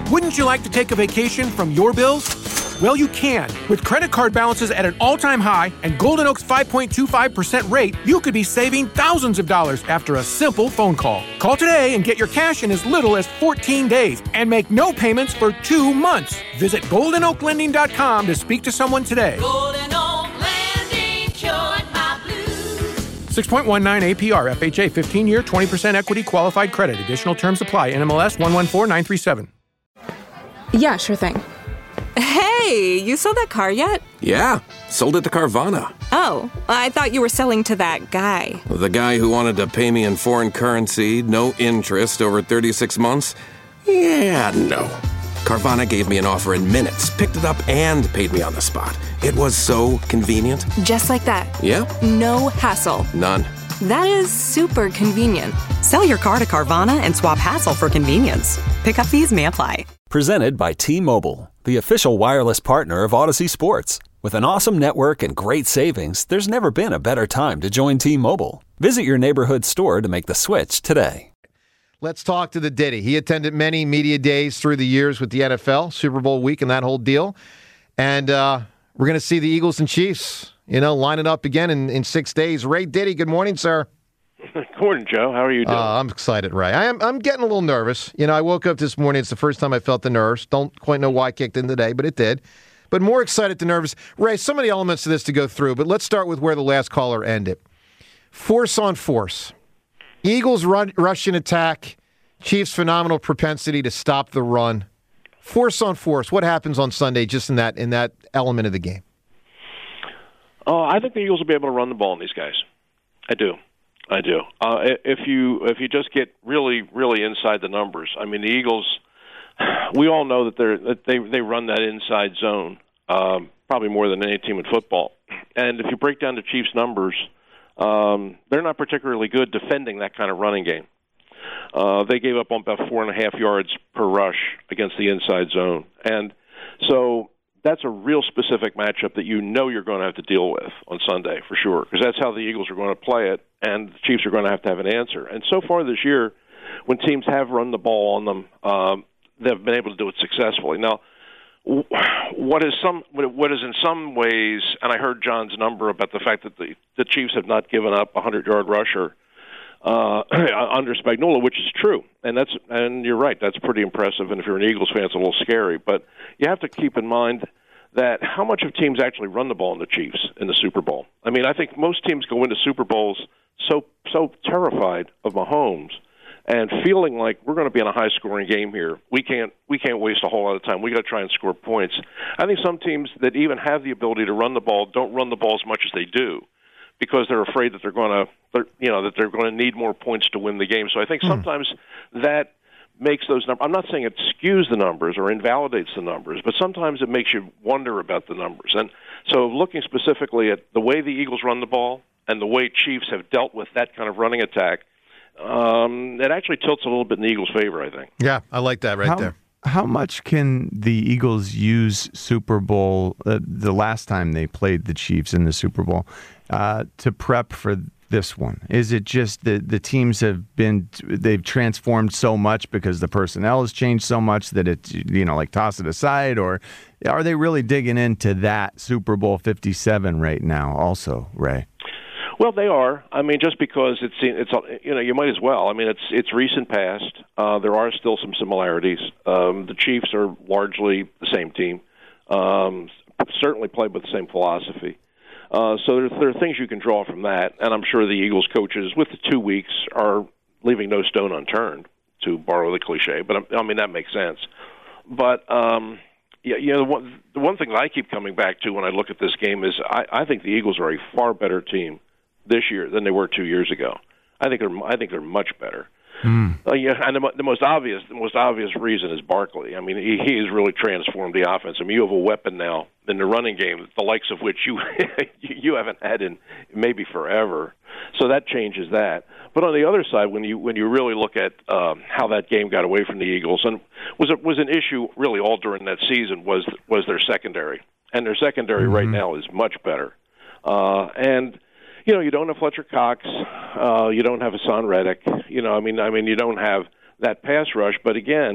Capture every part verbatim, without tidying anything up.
Wouldn't you like to take a vacation from your bills? Well, you can. With credit card balances at an all-time high and Golden Oak's five point two five percent rate, you could be saving thousands of dollars after a simple phone call. Call today and get your cash in as little as fourteen days and make no payments for two months. Visit golden oak lending dot com to speak to someone today. Golden Oak Lending, cured my blues. six point one nine A P R, F H A, fifteen-year, twenty percent equity qualified credit. Additional terms apply. N M L S one one four nine three seven. Yeah, sure thing. Hey, you sold that car yet? Yeah, sold it to Carvana. Oh, I thought you were selling to that guy. The guy who wanted to pay me in foreign currency, no interest, over thirty-six months? Yeah, no. Carvana gave me an offer in minutes, picked it up, and paid me on the spot. It was so convenient. Just like that. Yeah? No hassle. None. That is super convenient. Sell your car to Carvana and swap hassle for convenience. Pickup fees may apply. Presented by T-Mobile, the official wireless partner of Odyssey Sports. With an awesome network and great savings, there's never been a better time to join T-Mobile. Visit your neighborhood store to make the switch today. Let's talk to the Diddy. He attended many media days through the years with the N F L, Super Bowl week, and that whole deal. And uh, we're going to see the Eagles and Chiefs, you know, lining up again in, in six days. Ray Diddy, good morning, sir. Good morning, Joe. How are you doing? Uh, I'm excited, Ray. I am, I'm getting a little nervous. You know, I woke up this morning. It's the first time I felt the nerves. Don't quite know why I kicked in today, but it did. But more excited than nervous. Ray, so many elements to this to go through, but let's start with where the last caller ended. Force on force. Eagles run, rushing attack. Chiefs' phenomenal propensity to stop the run. Force on force. What happens on Sunday just in that in that element of the game? Oh, I think the Eagles will be able to run the ball on these guys. I do. I do. Uh, if you if you just get really, really inside the numbers, I mean, the Eagles, we all know that they're that they they run that inside zone um, probably more than any team in football. And if you break down the Chiefs' numbers, um, they're not particularly good defending that kind of running game. Uh, they gave up on about four and a half yards per rush against the inside zone, and so that's a real specific matchup that you know you're going to have to deal with on Sunday for sure, because that's how the Eagles are going to play it, and the Chiefs are going to have to have an answer. And so far this year, when teams have run the ball on them, um, they've been able to do it successfully. Now, what is some what is in some ways, and I heard John's number about the fact that the, the Chiefs have not given up a hundred-yard rusher uh, under Spagnuolo, which is true, and that's and you're right, that's pretty impressive. And if you're an Eagles fan, it's a little scary. But you have to keep in mind that how much of teams actually run the ball in the Chiefs in the Super Bowl. I mean, I think most teams go into Super Bowls so so terrified of Mahomes and feeling like we're going to be in a high-scoring game here. We can't we can't waste a whole lot of time. We got to try and score points. I think some teams that even have the ability to run the ball don't run the ball as much as they do, because they're afraid that they're going to, you know, that they're going to need more points to win the game. So I think sometimes mm. that makes those numbers. I'm not saying it skews the numbers or invalidates the numbers, but sometimes it makes you wonder about the numbers. And so, looking specifically at the way the Eagles run the ball and the way Chiefs have dealt with that kind of running attack, um, it actually tilts a little bit in the Eagles' favor, I think. Yeah, I like that right how, there. How much can the Eagles use Super Bowl, uh, the last time they played the Chiefs in the Super Bowl, uh, to prep for this one? Is it just that the teams have been, they've transformed so much because the personnel has changed so much that it's, you know, like toss it aside? Or are they really digging into that Super Bowl fifty-seven right now also, Ray? Well, they are. I mean, just because it's it's you know you might as well. I mean, it's it's recent past. Uh, there are still some similarities. Um, the Chiefs are largely the same team. Um, certainly played with the same philosophy. Uh, so there, there are things you can draw from that, and I'm sure the Eagles coaches, with the two weeks, are leaving no stone unturned, to borrow the cliche. But I mean that makes sense. But um, yeah, you know, the one, the one thing that I keep coming back to when I look at this game is I, I think the Eagles are a far better team this year than they were two years ago. I think they're I think they're much better. Mm. Uh, yeah, and the, the most obvious the most obvious reason is Barkley. I mean, he, he has really transformed the offense. I mean, you have a weapon now in the running game, the likes of which you you haven't had in maybe forever. So that changes that. But on the other side, when you when you really look at um, how that game got away from the Eagles, and was it was an issue really all during that season was was their secondary, and their secondary mm-hmm. right now is much better, uh, and. You know, you don't have Fletcher Cox, uh, you don't have Hassan Reddick. You know, I mean, I mean, you don't have that pass rush. But again,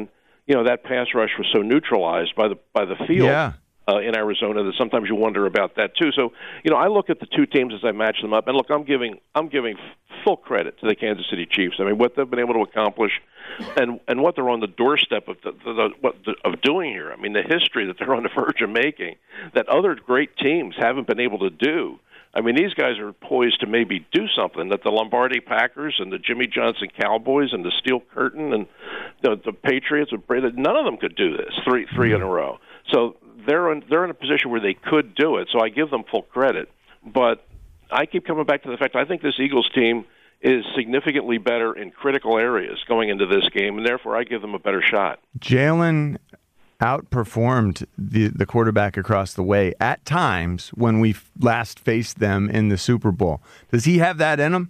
you know, that pass rush was so neutralized by the by the field. Yeah. Uh, in Arizona, that sometimes you wonder about that too. So, you know, I look at the two teams as I match them up, and look, I'm giving I'm giving full credit to the Kansas City Chiefs. I mean, what they've been able to accomplish, and and what they're on the doorstep of the, the, the, what the, of doing here. I mean, the history that they're on the verge of making that other great teams haven't been able to do. I mean, these guys are poised to maybe do something that the Lombardi Packers and the Jimmy Johnson Cowboys and the Steel Curtain and the, the Patriots, none of them could do this three three in a row. So they're in, they're in a position where they could do it. So I give them full credit. But I keep coming back to the fact I think this Eagles team is significantly better in critical areas going into this game, and therefore I give them a better shot. Jalen outperformed the, the quarterback across the way at times when we last faced them in the Super Bowl. Does he have that in him?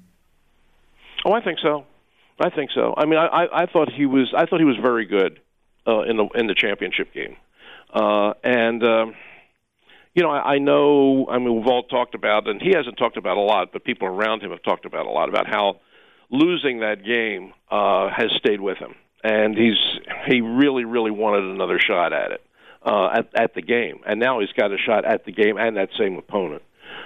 Oh, I think so. I think so. I mean, I, I, I thought he was. I thought he was very good uh, in the in the championship game, uh, and um, you know, I, I know. I mean, we've all talked about, and he hasn't talked about a lot, but people around him have talked about a lot about how losing that game uh, has stayed with him. And he's he really, really wanted another shot at it, uh, at, at the game. And now he's got a shot at the game and that same opponent.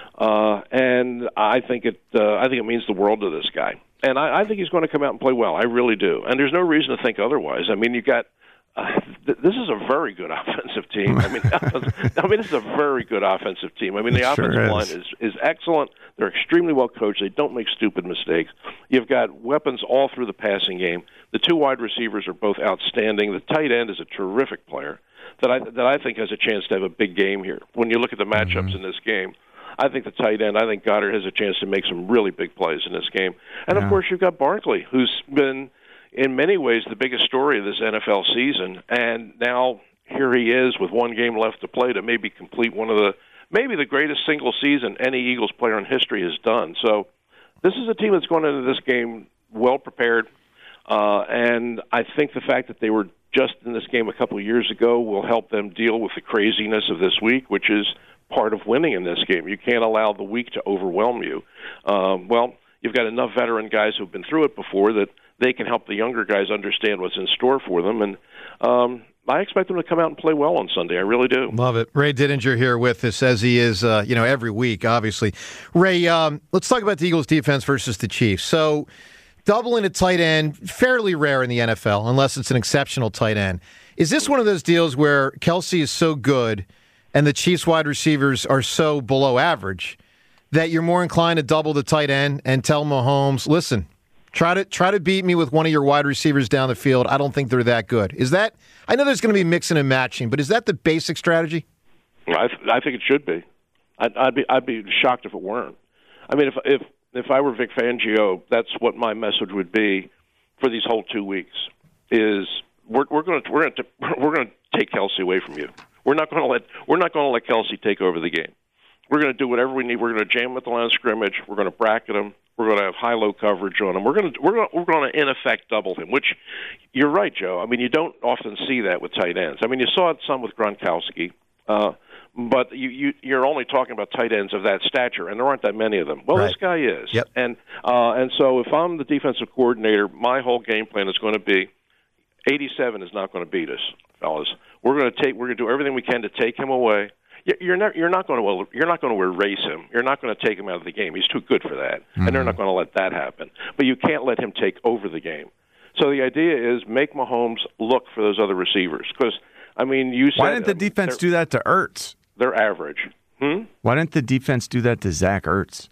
Uh, and I think it uh, I think it means the world to this guy. And I, I think he's going to come out and play well. I really do. And there's no reason to think otherwise. I mean, you got uh, th- this is a very good offensive team. I mean, I mean, this is a very good offensive team. I mean, the It sure offensive is. line is is excellent. They're extremely well coached. They don't make stupid mistakes. You've got weapons all through the passing game. The two wide receivers are both outstanding. The tight end is a terrific player that I that I think has a chance to have a big game here. When you look at the matchups Mm-hmm. in this game, I think the tight end, I think Goddard has a chance to make some really big plays in this game. And Yeah. of course, you've got Barkley, who's been in many ways the biggest story of this N F L season, and now here he is with one game left to play to maybe complete one of the maybe the greatest single season any Eagles player in history has done. So this is a team that's going into this game well prepared. Uh, and I think the fact that they were just in this game a couple of years ago will help them deal with the craziness of this week, which is part of winning in this game. You can't allow the week to overwhelm you. Um, well, you've got enough veteran guys who've been through it before that they can help the younger guys understand what's in store for them. And um, I expect them to come out and play well on Sunday. I really do. Love it. Ray Didinger here with us, as he is, uh, you know, every week, obviously. Ray, um, let's talk about the Eagles' defense versus the Chiefs. So, doubling a tight end, fairly rare in the N F L, unless it's an exceptional tight end. Is this one of those deals where Kelsey is so good and the Chiefs wide receivers are so below average that you're more inclined to double the tight end and tell Mahomes, listen, try to try to beat me with one of your wide receivers down the field. I don't think they're that good. Is that, I know there's going to be mixing and matching, but is that the basic strategy? I, th- I think it should be. I'd, I'd be. I'd be shocked if it weren't. I mean, if if if I were Vic Fangio, that's what my message would be for these whole two weeks. Is we're we're going to we're going to we're going to take Kelsey away from you. We're not going to let we're not going to let Kelsey take over the game. We're going to do whatever we need. We're going to jam him at the line of scrimmage. We're going to bracket him. We're going to have high-low coverage on him. We're going to we're going to, we're going to in effect double him. Which you're right, Joe. I mean, you don't often see that with tight ends. I mean, you saw it some with Gronkowski. Uh, But you, you, you're only talking about tight ends of that stature, and there aren't that many of them. Well, Right. this guy is. Yep. And uh, and so if I'm the defensive coordinator, my whole game plan is going to be eighty-seven is not going to beat us, fellas. We're going to take. We're going to do everything we can to take him away. You- You're not. You're not going to. You're not going to erase him. You're not going to take him out of the game. He's too good for that, Mm-hmm. and they're not going to let that happen. But you can't let him take over the game. So the idea is make Mahomes look for those other receivers because I mean you said Why didn't the um, defense they're- do that to Ertz? They're average. Hmm? Why didn't the defense do that to Zach Ertz?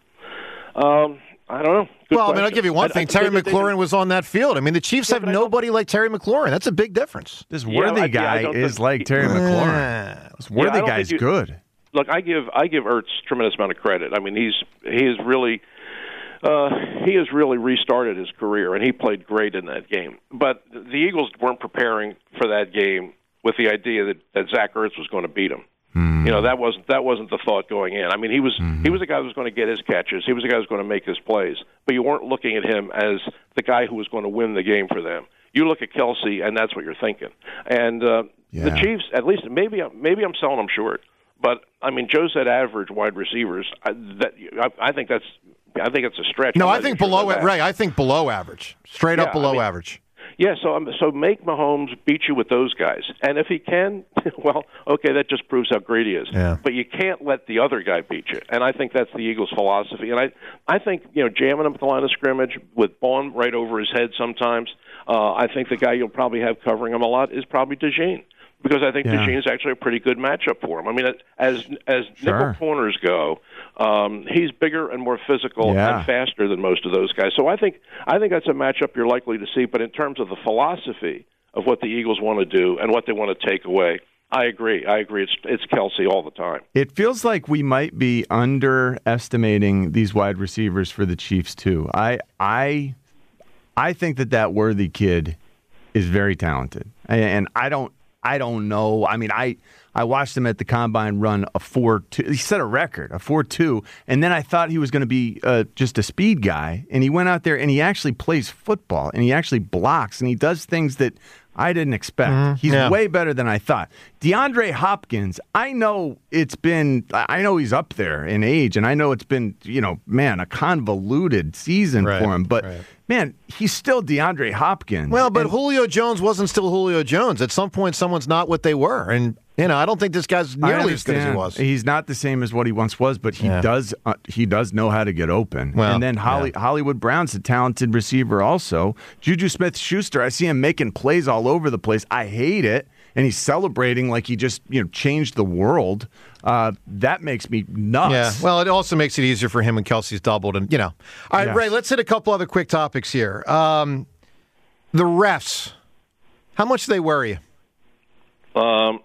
Um, I don't know. Good well, I mean, I'll question. give you one I- thing. I- Terry they- they- McLaurin was on that field. I mean, the Chiefs Yeah, have but I don't- nobody like Terry McLaurin. That's a big difference. This Yeah, Worthy I- yeah, I guy don't is think- like Terry McLaurin. This Yeah, I Worthy don't guy's think you- good. Look, I give I give Ertz tremendous amount of credit. I mean, he's he is really uh, he has really restarted his career, and he played great in that game. But the Eagles weren't preparing for that game with the idea that, that Zach Ertz was going to beat him. You know, that wasn't that wasn't the thought going in. I mean, he was he was the guy who was going to get his catches. He was the guy who was going to make his plays. But you weren't looking at him as the guy who was going to win the game for them. You look at Kelsey, and that's what you're thinking. And uh, the Yeah. Chiefs, at least maybe maybe I'm selling them short. But I mean, Joe said average wide receivers. I, that I, I think that's I think it's a stretch. No, I'm I not think even sure below about it. that. Right, I think below average. Straight up Yeah, below I mean, average. Yeah, so um, so make Mahomes beat you with those guys, and if he can, well, okay, that just proves how great he is. Yeah. But you can't let the other guy beat you, and I think that's the Eagles' philosophy. And I, I think you know, jamming him at the line of scrimmage with Bond right over his head sometimes. Uh, I think the guy you'll probably have covering him a lot is probably DeJean. Because I think Yeah. DeJean is actually a pretty good matchup for him. I mean, as as Sure. nickel corners go, um, he's bigger and more physical Yeah. and faster than most of those guys. So I think I think that's a matchup you're likely to see. But in terms of the philosophy of what the Eagles want to do and what they want to take away, I agree. I agree. It's it's Kelsey all the time. It feels like we might be underestimating these wide receivers for the Chiefs too. I I I think that that Worthy kid is very talented, and I don't. I don't know. I mean, I, I watched him at the Combine run a four two. He set a record, a four two, and then I thought he was going to be uh, just a speed guy, and he went out there and he actually plays football, and he actually blocks, and he does things that I didn't expect. Mm-hmm. He's Yeah. way better than I thought. DeAndre Hopkins, I know it's been, I know he's up there in age, and I know it's been, you know, man, a convoluted season Right, for him, but right. man, he's still DeAndre Hopkins. Well, but And- Julio Jones wasn't still Julio Jones. At some point, someone's not what they were. And, you know, I don't think this guy's I nearly as good as he understand. was. He's not the same as what he once was, but he Yeah. does uh, he does know how to get open. Well, and then Holly, yeah. Hollywood Brown's a talented receiver also. Juju Smith-Schuster, I see him making plays all over the place. I hate it. And he's celebrating like he just, you know, changed the world. Uh, that makes me nuts. Yeah. Well, it also makes it easier for him when Kelsey's doubled. And, you know. All right, Yes. Ray, let's hit a couple other quick topics here. Um, the refs. How much do they worry you? Um,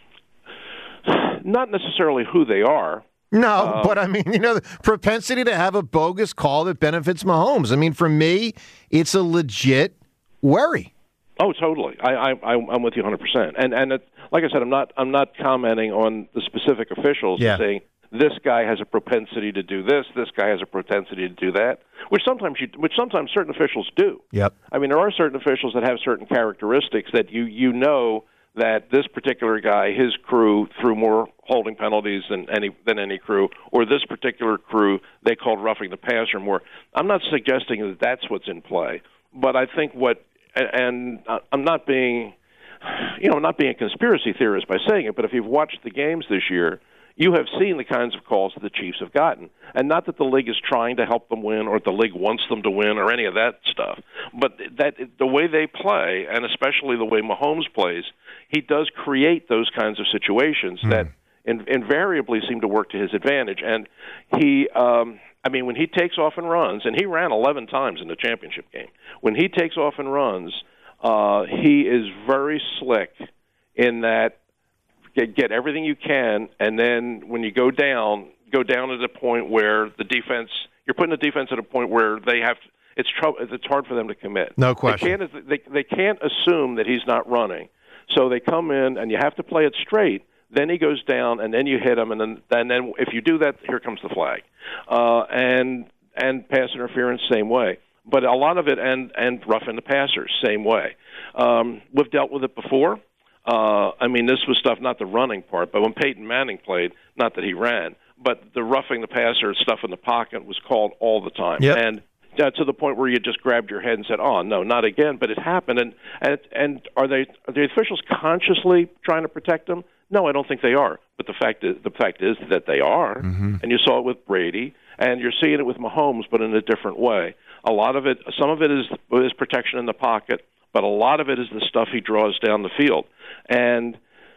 not necessarily who they are. No, but I mean, you know, the propensity to have a bogus call that benefits Mahomes. I mean, for me, it's a legit worry. Oh, totally. I, I, I- I'm with you one hundred percent. And and it, like I said, I'm not I'm not commenting on the specific officials Yeah. and saying this guy has a propensity to do this, this guy has a propensity to do that, which sometimes you, which sometimes certain officials do. Yep. I mean, there are certain officials that have certain characteristics that you you know that this particular guy, his crew, threw more holding penalties than any than any crew, or this particular crew, they called roughing the passer more. I'm not suggesting that that's what's in play, but I think what, and I'm not being, you know, I'm not being a conspiracy theorist by saying it, but if you've watched the games this year, you have seen the kinds of calls that the Chiefs have gotten. And not that the league is trying to help them win or the league wants them to win or any of that stuff, but that the way they play, and especially the way Mahomes plays, he does create those kinds of situations mm. that in, invariably seem to work to his advantage. And he, um, I mean, when he takes off and runs, and he ran eleven times in the championship game, when he takes off and runs, uh, he is very slick in that Get, get everything you can, and then when you go down, go down to the point where the defense, you're putting the defense at a point where they have, it's trouble. It's hard for them to commit. No question. They can't, they, they can't assume that he's not running, so they come in, and you have to play it straight. Then he goes down, and then you hit him, and then, and then if you do that, here comes the flag, uh, and and pass interference, same way. But a lot of it, and and roughing the passers, same way. Um, we've dealt with it before. Uh, I mean, this was stuff, not the running part, but when Peyton Manning played, not that he ran, but the roughing the passer stuff in the pocket was called all the time. Yep. And uh, to the point where you just grabbed your head and said, oh, no, not again, but it happened. And and, and are, they, are the officials consciously trying to protect them? No, I don't think they are. But the fact is, the fact is that they are, mm-hmm. and you saw it with Brady, and you're seeing it with Mahomes, but in a different way. A lot of it, some of it is, is protection in the pocket, but a lot of it is the stuff he draws down the field. And,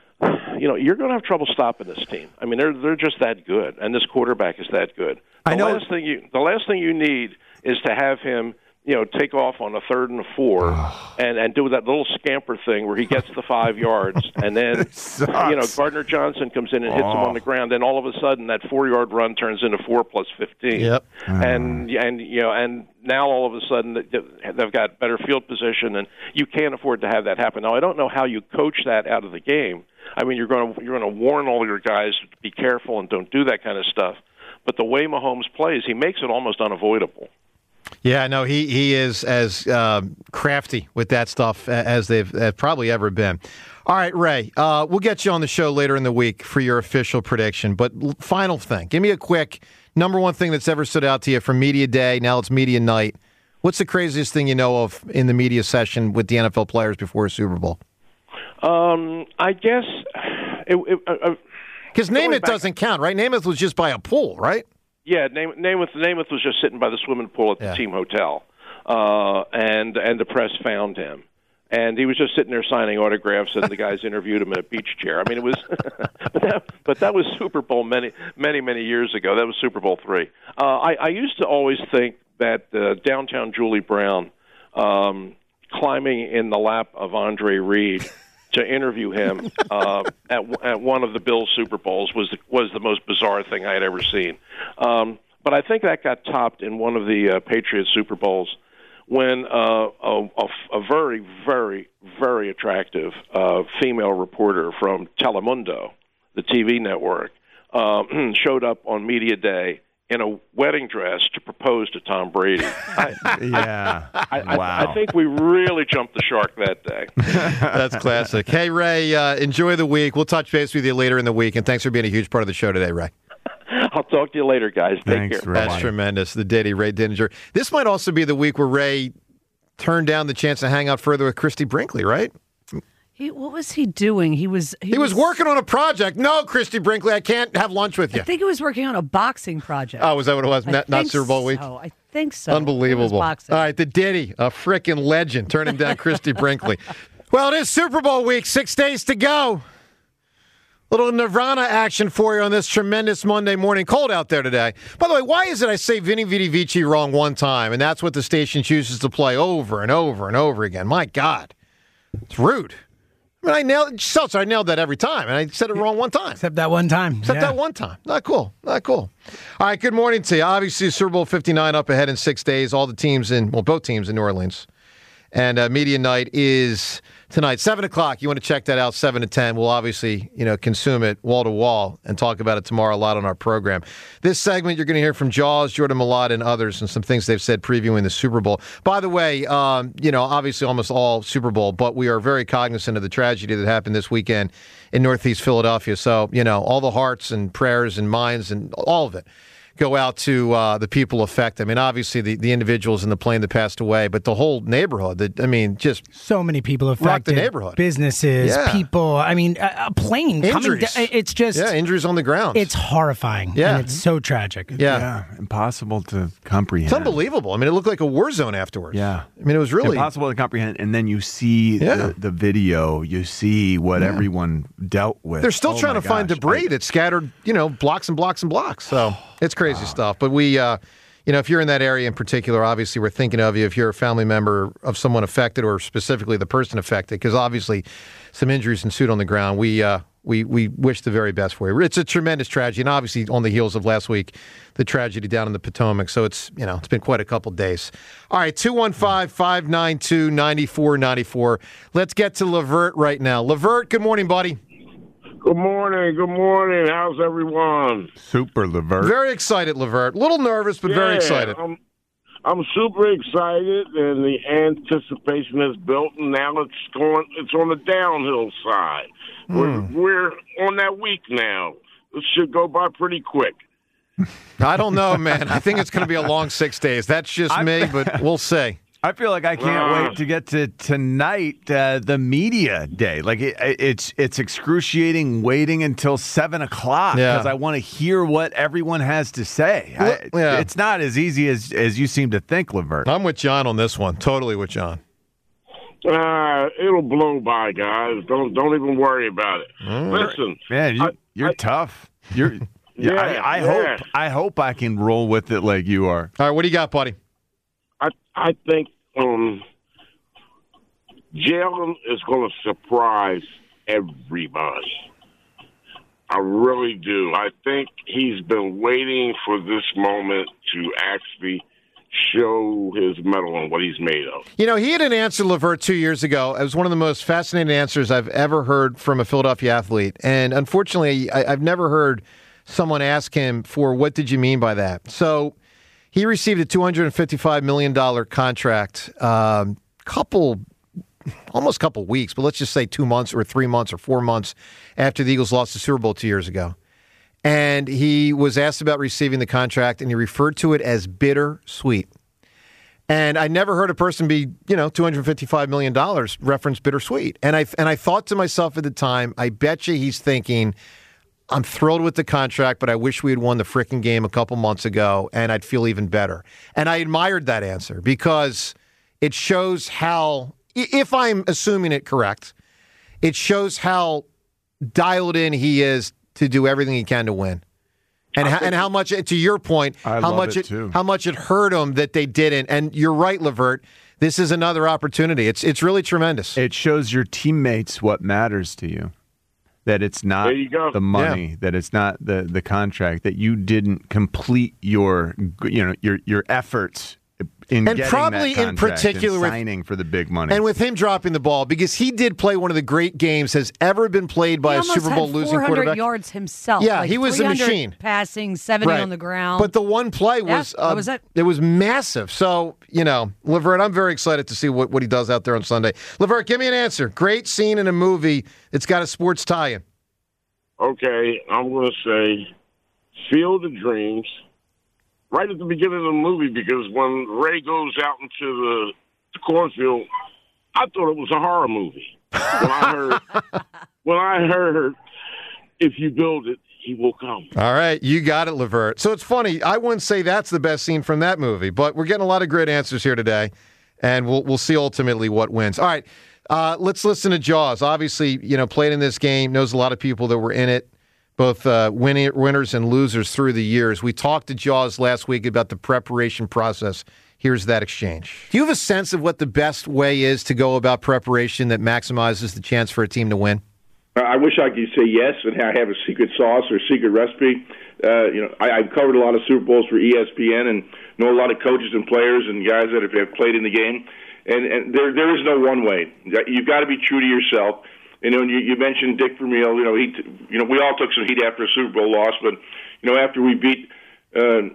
you know, you're going to have trouble stopping this team. I mean, they're they're just that good, and this quarterback is that good. The I know. Last thing you, the last thing you need is to have him, you know, take off on a third and a four and, and do that little scamper thing where he gets the five yards, and then, you know, Gardner Johnson comes in and hits oh. him on the ground. Then all of a sudden that four-yard run turns into four plus fifteen. Yep. And, and you know, and now all of a sudden they've got better field position, and you can't afford to have that happen. Now, I don't know how you coach that out of the game. I mean, you're going to you're going to warn all your guys to be careful and don't do that kind of stuff. But the way Mahomes plays, he makes it almost unavoidable. Yeah, no, he, he is as uh, crafty with that stuff as they've uh, probably ever been. All right, Ray, uh, we'll get you on the show later in the week for your official prediction. But final thing, give me a quick number one thing that's ever stood out to you from Media Day, now it's Media Night. What's the craziest thing you know of in the media session with the N F L players before a Super Bowl? Um, I guess it. it uh, Because Namath doesn't count, right? Namath was just by a pool, right? Yeah, Nam- Namath, Namath was just sitting by the swimming pool at the Yeah. team hotel, uh, and and the press found him, and he was just sitting there signing autographs, and the guys interviewed him in a beach chair. I mean, it was, but, that, but that was Super Bowl many many many years ago. That was Super Bowl three. Uh, I, I used to always think that uh, downtown Julie Brown um, climbing in the lap of Andre Reed to interview him uh, at, at one of the Bills Super Bowls was the, was the most bizarre thing I had ever seen. Um, but I think that got topped in one of the uh, Patriots Super Bowls when uh, a, a, a very, very, very attractive uh, female reporter from Telemundo, the T V network, uh, showed up on Media Day in a wedding dress to propose to Tom Brady. I, yeah. I, I, wow. I think we really jumped the shark that day. That's classic. Hey, Ray, uh, enjoy the week. We'll touch base with you later in the week, and thanks for being a huge part of the show today, Ray. I'll talk to you later, guys. Take Thanks, care. Ray. That's tremendous. The Diddy, Ray Dininger. This might also be the week where Ray turned down the chance to hang out further with Christy Brinkley, right? He, what was he doing? He was He was working on a project. No, Christy Brinkley, I can't have lunch with you. I think he was working on a boxing project. Oh, was that what it was? I Not, not think Super Bowl week? so. I think so. It was Unbelievable. All boxing. right, the Diddy, a freaking legend, turning down Christy Brinkley. Well, it is Super Bowl week. Six days to go. Little Nirvana action for you on this tremendous Monday morning. Cold out there today. By the way, why is it I say Vinny Vidi Vici wrong one time, and that's what the station chooses to play over and over and over again? My God. It's rude. I mean, I nailed Seltzer, I nailed that every time, and I said it wrong one time. Except that one time. Except yeah. that one time. Not cool. Not cool. All right, good morning to you. Obviously, Super Bowl fifty-nine up ahead in six days. All the teams in, well, both teams in New Orleans. And uh, media night is tonight, seven o'clock. You want to check that out, seven to ten. We'll obviously, you know, consume it wall to wall and talk about it tomorrow a lot on our program. This segment, you're going to hear from Jaws, Jordan Malott, and others, and some things they've said previewing the Super Bowl. By the way, um, you know, obviously almost all Super Bowl, but we are very cognizant of the tragedy that happened this weekend in Northeast Philadelphia. So, you know, all the hearts and prayers and minds and all of it go out to uh, the people affected. I mean, obviously the, the individuals in the plane that passed away, but the whole neighborhood. That I mean, just so many people affected. rocked the neighborhood. Businesses, Yeah. people. I mean, a, a plane Injuries. coming. Da- it's just yeah, injuries on the ground. It's horrifying. Yeah. and it's so tragic. yeah. Yeah, impossible to comprehend. It's unbelievable. I mean, it looked like a war zone afterwards. Yeah. I mean, it was really impossible to comprehend. And then you see Yeah. the, the video, you see what Yeah. everyone dealt with. They're still Oh trying my to find gosh. debris I- that's scattered, you know, blocks and blocks and blocks. So it's crazy stuff. But we, uh, you know, if you're in that area in particular, obviously we're thinking of you. If you're a family member of someone affected, or specifically the person affected, because obviously some injuries ensued on the ground, we uh, we we wish the very best for you. It's a tremendous tragedy, and obviously on the heels of last week, the tragedy down in the Potomac. So it's, you know, it's been quite a couple days. All right, two one five, five nine two, nine four nine four. Let's get to Levert right now. Levert, good morning, buddy. Good morning. Good morning. How's everyone? Super Levert. Very excited, Levert. A little nervous, but very Yeah, excited. I'm, I'm super excited, and the anticipation is built, and now it's going. It's on the downhill side. We're, Hmm. we're on that week now. This should go by pretty quick. I don't know, man. I think it's going to be a long six days. That's just me, but we'll see. I feel like I can't Uh. wait to get to tonight, uh, the media day. Like it, it's it's excruciating waiting until seven o'clock Yeah. because I want to hear what everyone has to say. I, Well, yeah. It's not as easy as as you seem to think, Levert. I'm with John on this one. Totally with John. Uh, it'll blow by, guys. Don't don't even worry about it. Mm. Listen, Man, you, I- you're I- tough. You're. Yeah, Yeah, I, I yeah. hope. I hope I can roll with it like you are. All right, what do you got, buddy? I I think um, Jalen is going to surprise everybody. I really do. I think he's been waiting for this moment to actually show his mettle and what he's made of. You know, he had an answer, Levert, two years ago. It was one of the most fascinating answers I've ever heard from a Philadelphia athlete. And unfortunately, I, I've never heard someone ask him for what did you mean by that? So he received a two hundred fifty-five million dollars contract um, couple, almost couple weeks, but let's just say two months or three months or four months after the Eagles lost the Super Bowl two years ago. And he was asked about receiving the contract, and he referred to it as bittersweet. And I never heard a person be, you know, two hundred fifty-five million dollars reference bittersweet. And I and I thought to myself at the time, I bet you he's thinking, I'm thrilled with the contract, but I wish we had won the frickin' game a couple months ago, and I'd feel even better. And I admired that answer because it shows how, if I'm assuming it correct, it shows how dialed in he is to do everything he can to win. And how, and how much, to your point, I how love much it it too. how much it hurt them that they didn't. And you're right, Levert. This is another opportunity. It's it's really tremendous. It shows your teammates what matters to you. That it's not There you go. the money, Yeah. that it's not the, the contract, that you didn't complete your you know your your efforts in And getting probably that in contract particular and with- signing for the big money. And with him dropping the ball, because he did play one of the great games has ever been played by he a almost Super Bowl had losing four hundred quarterback. yards himself. Yeah, like he was a three hundred machine. Passing, seventy Right. on the ground. But the one play Yeah, was that uh, was it. It was massive. So, you know, Levert, I'm very excited to see what, what he does out there on Sunday. Levert, give me an answer. Great scene in a movie that's got a sports tie-in. Okay, I'm going to say Field of Dreams right at the beginning of the movie, because when Ray goes out into the, the cornfield, I thought it was a horror movie. When I heard, when I heard, if you build it, he will come. All right, you got it, Levert. So it's funny. I wouldn't say that's the best scene from that movie, but we're getting a lot of great answers here today, and we'll we'll see ultimately what wins. All right, uh, let's listen to Jaws. Obviously, you know, played in this game, knows a lot of people that were in it, both uh, winning, winners and losers through the years. We talked to Jaws last week about the preparation process. Here's that exchange. Do you have a sense of what the best way is to go about preparation that maximizes the chance for a team to win? I wish I could say yes and I have a secret sauce or secret recipe. Uh, you know, I, I've covered a lot of Super Bowls for E S P N and know a lot of coaches and players and guys that have, have played in the game. And, and there there is no one way. You've got to be true to yourself. You know, you, you mentioned Dick Vermeil. You know, he, you know, we all took some heat after a Super Bowl loss, but you know, after we beat, uh,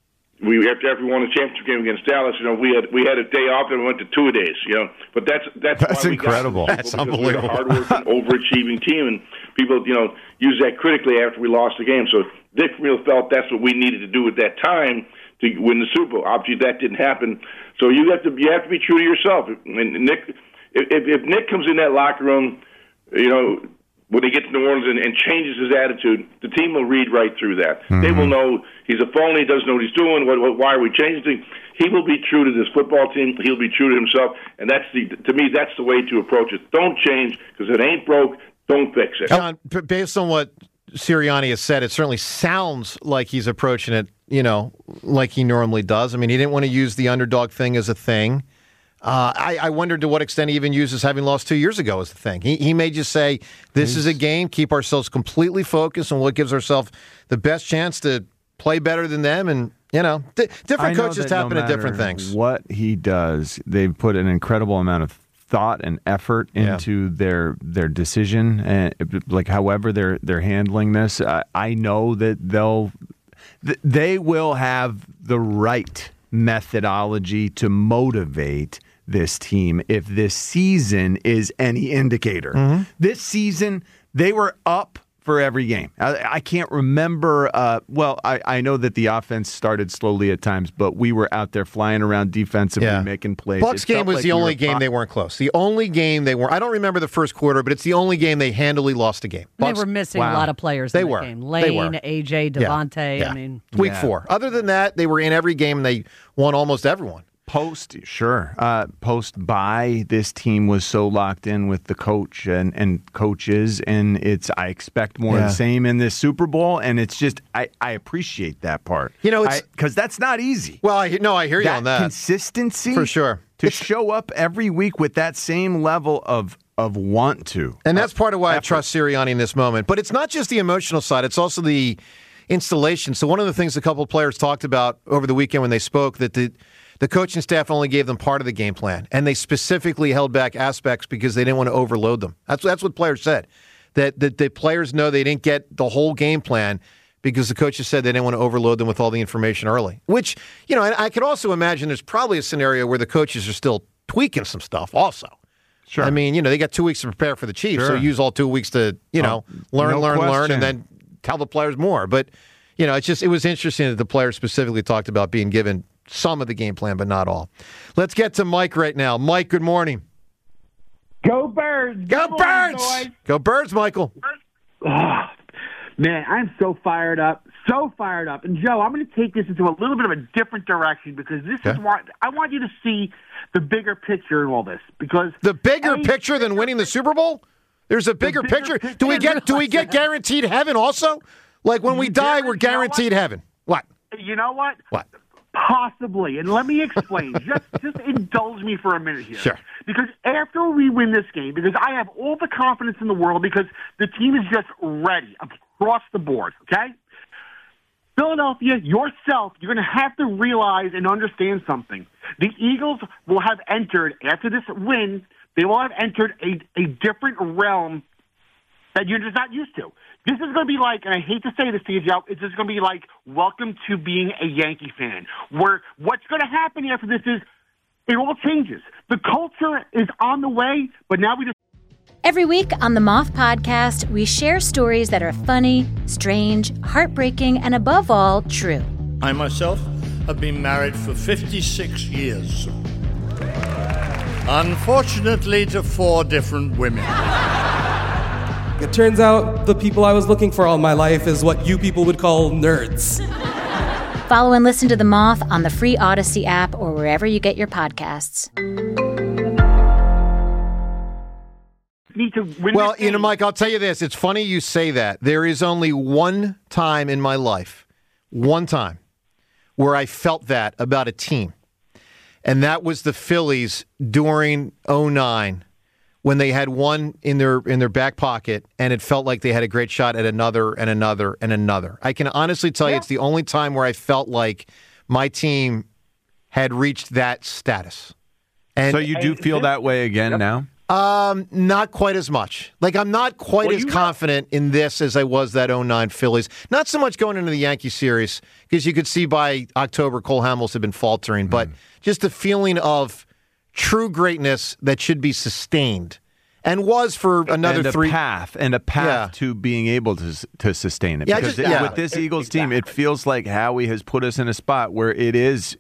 we after after we won the championship game against Dallas, you know, we had we had a day off and we went to two a days. You know, but that's that's That's why we got incredible. the Super That's Bowl, because unbelievable. We're a hardworking, overachieving team, and people, you know, use that critically after we lost the game. So Dick Vermeil felt that's what we needed to do at that time to win the Super Bowl. Obviously, that didn't happen. So you have to you have to be true to yourself. And Nick, if if Nick comes in that locker room, you know, when he gets to New Orleans and, and changes his attitude, the team will read right through that. Mm-hmm. They will know he's a phony, doesn't know what he's doing. What, what, why are we changing things? He will be true to this football team. He'll be true to himself, and that's the to me that's the way to approach it. Don't change, because it ain't broke. Don't fix it. John, b- based on what Sirianni has said, it certainly sounds like he's approaching it, you know, like he normally does. I mean, he didn't want to use the underdog thing as a thing. Uh, I, I wonder to what extent he even uses having lost two years ago as the thing. He, he may just say, this is a game, keep ourselves completely focused on what gives ourselves the best chance to play better than them. And, you know, di- I different know coaches that tap no into different matter things. What he does, they've put an incredible amount of thought and effort Yeah. into their their decision, and like however they're they're handling this. I, I know that they'll th- they will have the right methodology to motivate this team if this season is any indicator. Mm-hmm. This season, they were up for every game. I, I can't remember. Uh, well, I, I know that the offense started slowly at times, but we were out there flying around defensively, Yeah. making plays. Bucks It game felt was like the we only were game fi- they weren't close. The only game they weren't. I don't remember the first quarter, but it's the only game they handily lost a game. they Bucks- were missing wow. a lot of players They in that were. game. They Lane, were. A J, Yeah. Devontae. Yeah. I mean, Week Yeah. four. Other than that, they were in every game and they won almost everyone. Post, sure. Uh, post by this team was so locked in with the coach and, and coaches, and it's I expect more of Yeah. the same in this Super Bowl, and it's just I, I appreciate that part. You know, it's- because that's not easy. Well, I no, I hear you that on that. consistency For sure. to show up every week with that same level of of want to, And that's part of why I effort. trust Sirianni in this moment. But it's not just the emotional side, it's also the installation. So one of the things a couple of players talked about over the weekend when they spoke, that the the coaching staff only gave them part of the game plan, and they specifically held back aspects because they didn't want to overload them. That's that's what players said. That that the players know they didn't get the whole game plan because the coaches said they didn't want to overload them with all the information early. Which, you know, and I could also imagine there's probably a scenario where the coaches are still tweaking some stuff also. Sure. I mean, you know, they got two weeks to prepare for the Chiefs, so Sure. use all two weeks to, you know, Oh, learn, no learn, learn, question. and then tell the players more. But, you know, it's just, it was interesting that the players specifically talked about being given some of the game plan, but not all. Let's get to Mike right now. Mike, good morning. Go Birds! Go Good Birds! morning, boys. Go Birds, Michael. Oh, man, I'm so fired up. So fired up. And, Joe, I'm going to take this into a little bit of a different direction because this Okay. is why I want you to see the bigger picture in all this. Because The bigger A, picture than winning the Super Bowl? There's a bigger, bigger picture. picture. Do we I get do we realize get that. guaranteed heaven also? Like when we You die, guarantee- we're you know what? guaranteed heaven. What? You know what? What? Possibly. And let me explain. just just indulge me for a minute here. Sure. Because after we win this game, because I have all the confidence in the world because the team is just ready across the board, okay? Philadelphia, yourself, you're going to have to realize and understand something. The Eagles will have entered, after this win, they will have entered a, a different realm that you're just not used to. This is going to be like, and I hate to say this to you, Joe, it's just going to be like welcome to being a Yankee fan, where what's going to happen after this is it all changes. The culture is on the way, but now we just... Every week on the Moth Podcast, we share stories that are funny, strange, heartbreaking, and above all, true. I myself have been married for fifty-six years. Unfortunately, to four different women. It turns out the people I was looking for all my life is what you people would call nerds. Follow and listen to The Moth on the free Odyssey app or wherever you get your podcasts. Need to win Well, this you know, game. Mike, I'll tell you this. It's funny you say that. There is only one time in my life, one time, where I felt that about a team. And that was the Phillies during oh nine when they had one in their in their back pocket and it felt like they had a great shot at another and another and another. I can honestly tell you it's the only time where I felt like my team had reached that status. And So you do feel that way again now? Um, not quite as much. Like, I'm not quite Well, as you- confident in this as I was that oh nine Phillies. Not so much going into the Yankee series, because you could see by October Cole Hamels had been faltering, Hmm. but just a feeling of true greatness that should be sustained. And was for another and a three path and a path Yeah. to being able to s- to sustain it. Yeah, because just- it- yeah. with this Eagles team, it feels like Howie has put us in a spot where it is,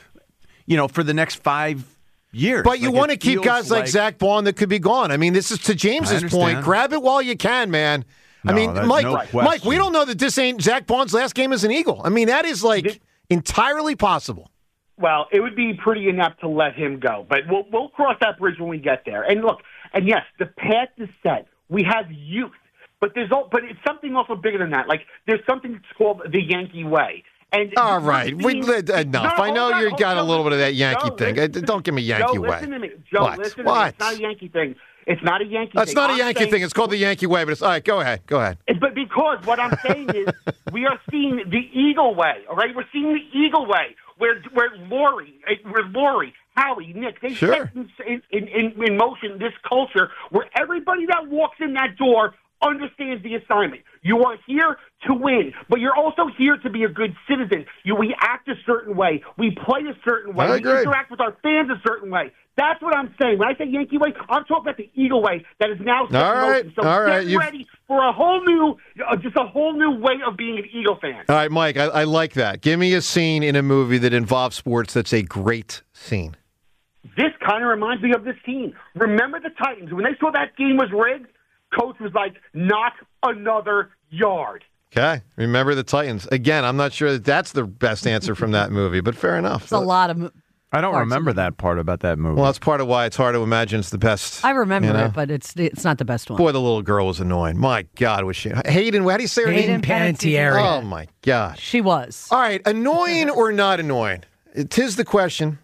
you know, for the next five years. But you Like, want to it keep feels guys like, Zach Baun that could be gone. I mean, this is to James's understand. point. Grab it while you can, man. I No, mean, that's Mike, no Mike, question. we don't know that this ain't Zach Baun's last game as an Eagle. I mean, that is like entirely possible. Well, it would be pretty inept to let him go, but we'll we'll cross that bridge when we get there. And look, and yes, the path is set. We have youth, but there's all, but it's something also bigger than that. Like there's something that's called the Yankee way. And All right, we, being- lit- enough. No, I know hold on, you hold got a on. little bit of that Yankee Joe, thing. listen Uh, Don't give me Yankee Joe, way. listen to me. Joe, What? listen to What? me. It's not a Yankee thing. It's not a Yankee That's thing. not a I'm Yankee saying- thing. It's called the Yankee way. But it's all right. Go ahead. Go ahead. But because what I'm saying is we are seeing the Eagle way, all right? We're seeing the Eagle way where where Lori, eh, where Lori, Howie, Nick, they Sure. set in, in, in, in motion this culture where everybody that walks in that door understands the assignment. You are here to win, but you're also here to be a good citizen. You, we act a certain way. We play a certain way. I We agree. interact with our fans a certain way. That's what I'm saying. When I say Yankee way, I'm talking about the Eagle way that is now set All in right, motion. So all right, get you've- ready for a whole new, uh, just a whole new way of being an Eagle fan. All right, Mike. I, I like that. Give me a scene in a movie that involves sports that's a great scene. This kind of reminds me of this team. Remember the Titans? When they saw that game was rigged, coach was like, not another yard. Okay. Remember the Titans. Again, I'm not sure that that's the best answer from that movie, but fair enough. It's a lot of. I don't parts remember of it. that part about that movie. Well, that's part of why it's hard to imagine it's the best. I remember you know? it, but it's it's not the best one. Boy, the little girl was annoying. My God, was she? Hayden, how do you say her Hayden name? Panettiere. Oh, my gosh. She was. All right, annoying or not annoying? Tis the question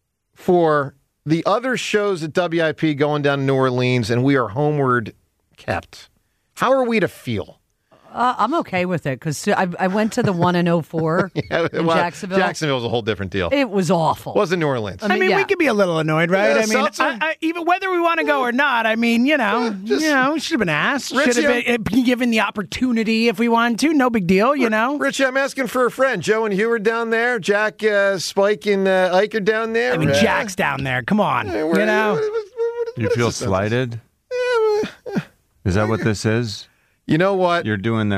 for the other shows at W I P going down to New Orleans, and we are homeward kept. How are we to feel? Uh, I'm okay with it because I, I went to the one in oh four Yeah, in well, Jacksonville. Jacksonville was a whole different deal. It was awful. Wasn't New Orleans. I mean, yeah. we could be a little annoyed, right? Yeah, I mean, Seltzer? I, I, even whether we want to go or not, I mean, you know, just- you know, should have been asked, should Richie, have been, been given the opportunity if we wanted to. No big deal, you know. Richie, I'm asking for a friend. Joe and Hugh are down there. Jack, uh, Spike, and uh, Ike are down there. I mean, Uh, Jack's down there. Come on, hey, you we're- know. what- what- what- you what is feel this? slighted? Is that what this is? You know what? You're doing there.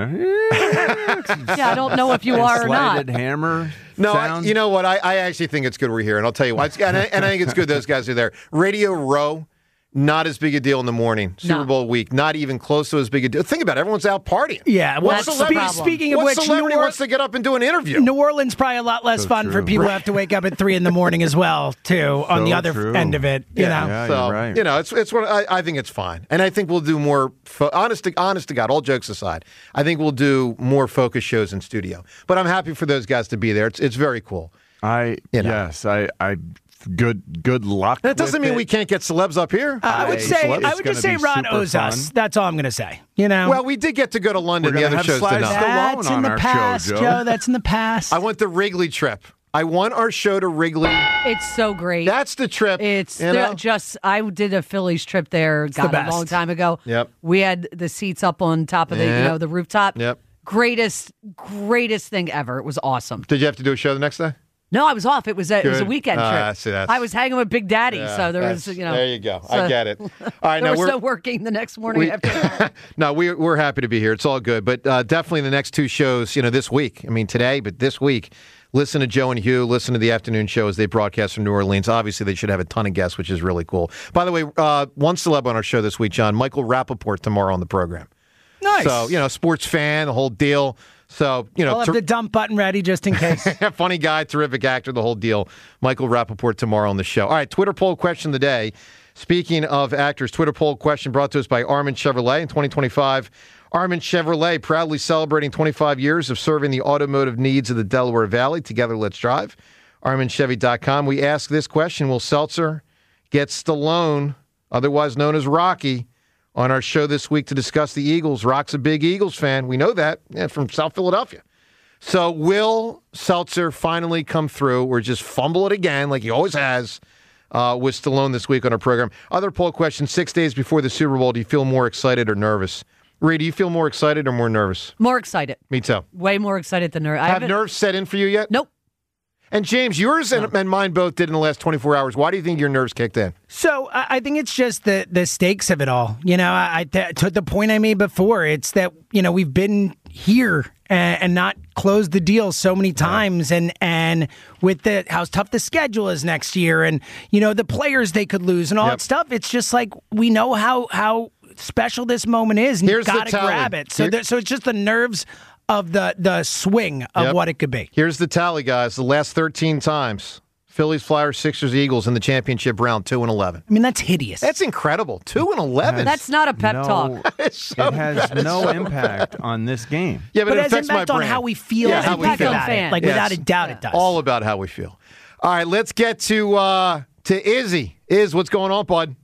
Yeah, I don't know if you are or not. Slighted hammer. No, I, sound. you know what? I, I actually think it's good we're here, and I'll tell you why. It's, and, I, and I think it's good those guys are there. Radio Row, not as big a deal in the morning. Super No. Bowl week, not even close to as big a deal. Think about it. Everyone's out partying. Yeah, well, What spe- celebrity, speaking of what which, celebrity New Or- wants to get up and do an interview? New Orleans probably a lot less So fun true. for people who Right. have to wake up at three in the morning as well, too. On So the other true. end of it, you know. Yeah, so, you're right. You know, it's it's what I, I think it's fine, and I think we'll do more. Fo- honest, to, honest to God, all jokes aside, I think we'll do more focus shows in studio. But I'm happy for those guys to be there. It's it's very cool. I You know. yes, I I good good luck. That doesn't with mean it. we can't get celebs up here. Uh, I would say, I would just say Ron owes us. That's all I'm going to say. You know. Well, we did get to go to London. We're The gonna other have shows Sly did not. Stallone That's on in the our past, show, Joe. Joe. That's in the past. I want the Wrigley trip. I want our show to Wrigley. It's so great. That's the trip. It's you the- know? just, I did a Phillies trip there, the God, a best. long time ago. Yep. We had the seats up on top of the, Yeah. you know, the rooftop. Yep. Greatest, greatest thing ever. It was awesome. Did you have to do a show the next day? No, I was off. It was a, it was a Good. weekend trip. Ah, see, that's- I was hanging with Big Daddy, Yeah, so there was, that's- you know. There you go. I so- get it. All right, there now was we're no working the next morning we- after. no, we, we're happy to be here. It's all good. But uh, definitely the next two shows, you know, this week. I mean, today, but this week, listen to Joe and Hugh, listen to the afternoon show as they broadcast from New Orleans. Obviously, they should have a ton of guests, which is really cool. By the way, uh, one celeb on our show this week, John, Michael Rappaport tomorrow on the program. Nice. So, you know, sports fan, the whole deal. So, you know, I'll have ter- the dump button ready just in case. funny guy, terrific actor, the whole deal. Michael Rappaport tomorrow on the show. All right, Twitter poll question of the day. Speaking of actors, Twitter poll question brought to us by Armin Chevrolet in twenty twenty-five. Armin Chevrolet proudly celebrating twenty-five years of serving the automotive needs of the Delaware Valley. Together, let's drive. Armin Chevy dot com. We ask this question: will Seltzer get Stallone, otherwise known as Rocky, on our show this week to discuss the Eagles? Rock's a big Eagles fan. We know that, yeah, from South Philadelphia. So will Seltzer finally come through or just fumble it again like he always has uh, with Stallone this week on our program? Other poll question, six days before the Super Bowl, do you feel more excited or nervous? Ree, do you feel more excited or more nervous? More excited. Me too. Way more excited than nervous. Have nerves set in for you yet? Nope. And James, yours and, and mine both did in the last twenty-four hours. Why do you think your nerves kicked in? So I I think it's just the the stakes of it all. You know, I, I to the point I made before. It's that you know we've been here and, and not closed the deal so many times, and and with the how tough the schedule is next year, and you know the players they could lose and all Yep. that stuff. It's just like we know how how special this moment is, and Here's you the got to tally. grab it. So Here- there, so it's just the nerves of the the swing of Yep. what it could be. Here's the tally, guys. The last thirteen times, Phillies, Flyers, Sixers, Eagles in the championship round, two and eleven. I mean, that's hideous. That's incredible. Two and eleven. That's not a pep no, talk. It's so It has bad. It's no so impact on this game. Yeah, but, But it it has affects my impact on brain. how we feel Yeah, as how a we fan feel. about it. Like Yes. without a doubt, it does. All about how we feel. All right, let's get to uh, to Izzy. Iz, what's going on, bud?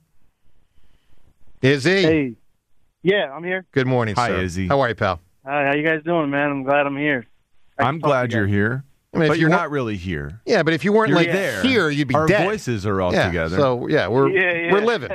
Izzy. Hey. Yeah, I'm here. Good morning, Hi, sir. Izzy. How are you, pal? Hi, how you guys doing, man? I'm glad I'm here. I I'm can talk glad to you you're guys. here, I mean, if but you you're weren't- not really here. Yeah, but if you weren't You're like there. here, you'd be Our dead. voices are all yeah, together. So yeah, we're Yeah, yeah. we're living.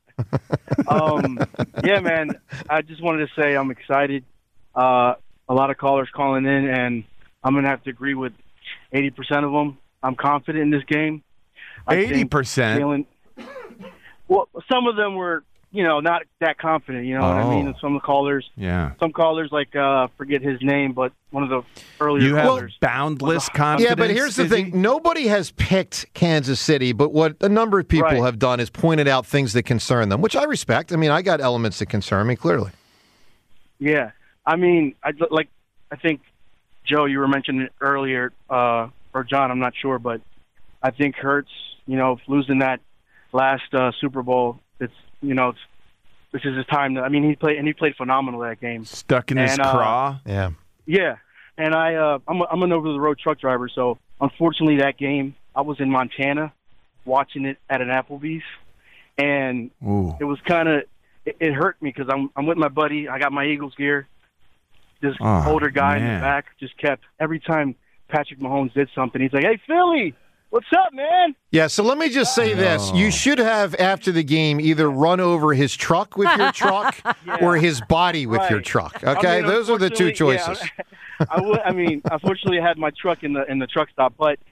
um, yeah, man. I just wanted to say I'm excited. Uh, a lot of callers calling in, and I'm gonna have to agree with eighty percent of them. I'm confident in this game. I think Eighty percent. Jalen- Well, some of them were, you know, not that confident. You know what I mean? Oh. And some of the callers, Yeah. some callers like uh, forget his name, but one of the earlier You have callers. boundless confidence. Yeah, but here's the Izzy? thing: nobody has picked Kansas City, but what a number of people Right. have done is pointed out things that concern them, which I respect. I mean, I got elements that concern me clearly. Yeah, I mean, I like. I think Joe, you were mentioning it earlier, uh, or John, I'm not sure, but I think Hurts, you know, losing that last uh, Super Bowl, it's you know, it's, this is his time. To, I mean, he played and he played phenomenal that game. Stuck in his And, uh, craw. Yeah. Yeah, and I, uh, I'm, a, I'm an over-the-road truck driver, so unfortunately that game, I was in Montana watching it at an Applebee's, and Ooh. it was kind of, it, it hurt me because I'm, I'm with my buddy. I got my Eagles gear. This Oh, older guy in man. the back just kept, every time Patrick Mahomes did something, he's like, hey, Philly, what's up, man? Yeah, so let me just say this. You should have, after the game, either run over his truck with your truck or his body with your Right. truck. I Okay? mean, Those are the two unfortunately, yeah, choices. I, would, I mean, unfortunately, I had my truck in the in the truck stop, but